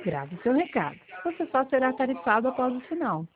Grave seu recado. Você só será tarifado após o sinal.